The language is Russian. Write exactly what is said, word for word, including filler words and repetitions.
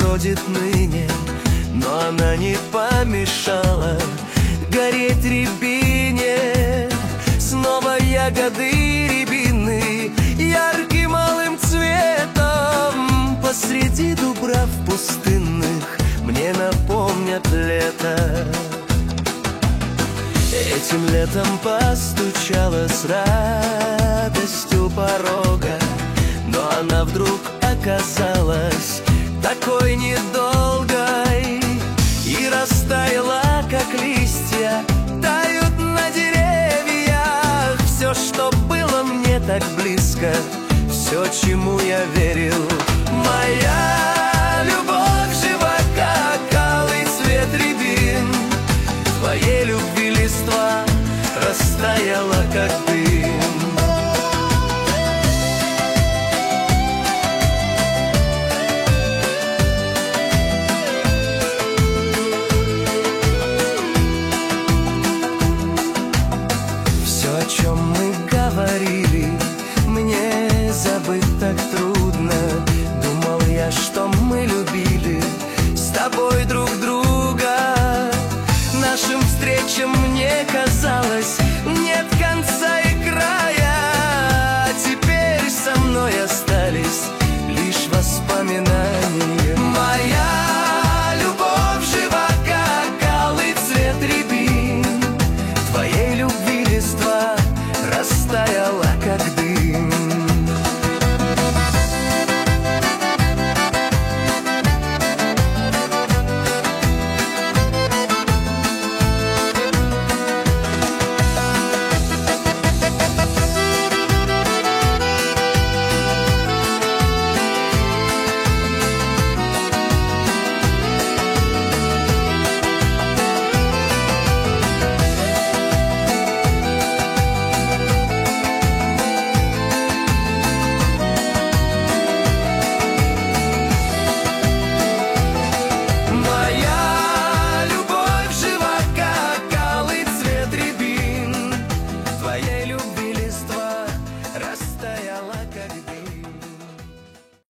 бродит ныне, но она не помешала гореть рябине. Снова ягоды рябины ярким алым цветом посреди дубрав пустынных мне напомнят лето. Этим летом постучала с радостью порога, но она вдруг оказалась такой недолгой и растаяла, как листья тают на деревьях. Все, что было мне так близко, все, чему я верил,